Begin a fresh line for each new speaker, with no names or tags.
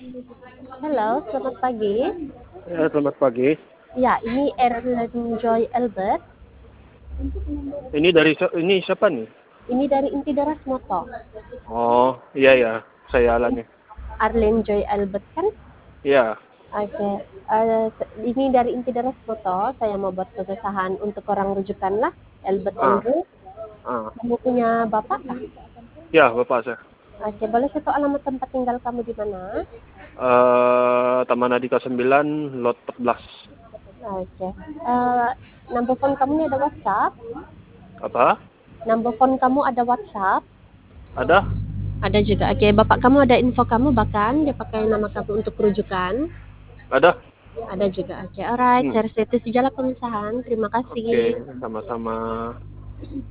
Halo, selamat pagi.
Ya, selamat pagi.
Ya, ini Erlen Joy Albert.
Ini siapa nih?
Ini dari Inti Deras Moto.
Oh, iya ya, saya Alan nih.
Arlen Joy Albert kan?
Iya.
Oke. Ini dari Inti Deras Moto. Saya mau buat perusahaan untuk orang rujukan lah. Albert
Ah,
Andrew.
ah.
Kamu punya bapak kah?
Ya, Bapak saya.
Oke, boleh saya tahu alamat tempat tinggal kamu di mana?
Taman Adika 9, lot 14.
Oke. Eh, Number phone kamu ini ada WhatsApp?
Apa?
Number phone kamu ada WhatsApp?
Ada?
Ada juga. Oke, bapak kamu ada info kamu bahkan dia pakai nama kamu untuk rujukan.
Ada?
Ada juga. Oke, alright.
Hmm.
Share status di jalan pemisahan. Terima
Oke,
kasih.
sama-sama.